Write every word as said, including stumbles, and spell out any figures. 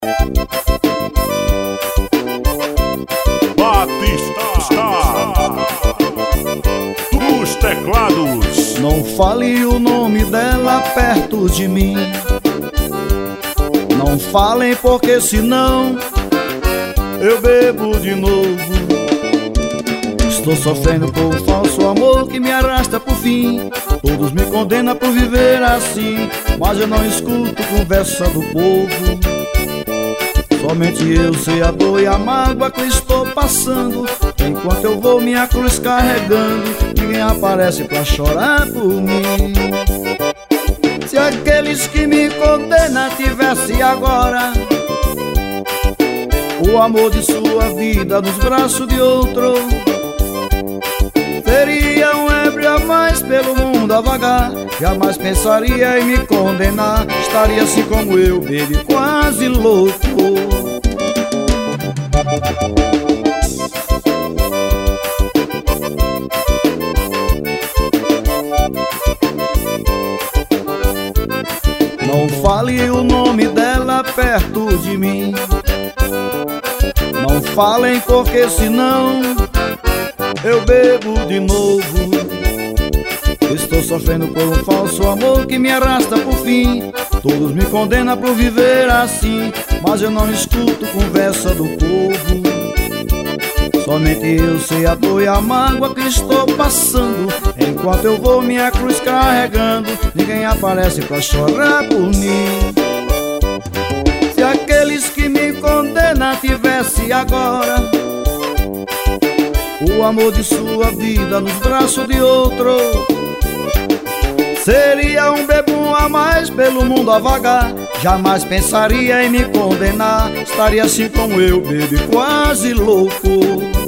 Batista dos teclados. Não fale o nome dela perto de mim. Não falem porque senão eu bebo de novo. Estou sofrendo por um falso amor que me arrasta pro fim. Todos me condenam por viver assim, mas eu não escuto conversa do povo. Somente eu sei a dor e a mágoa que estou passando. Enquanto eu vou minha cruz carregando, ninguém aparece pra chorar por mim. Se aqueles que me condenam tivesse agora o amor de sua vida nos braços de outro, seria um ébrio a mais pelo mundo a vagar. Jamais pensaria em me condenar. Estaria assim como eu, baby, quase louco. Não fale o nome dela perto de mim. Não falem porque senão eu bebo de novo. Estou sofrendo por um falso amor que me arrasta pro fim. Todos me condenam por viver assim, mas eu não escuto conversa do povo. Somente eu sei a dor e a mágoa que estou passando. Enquanto eu vou minha cruz carregando, ninguém aparece pra chorar por mim. Se aqueles que me condenam tivesse agora o amor de sua vida nos braços de outro, seria um bebum a mais pelo mundo a vagar. Jamais pensaria em me condenar. Estaria assim como eu, baby, quase louco.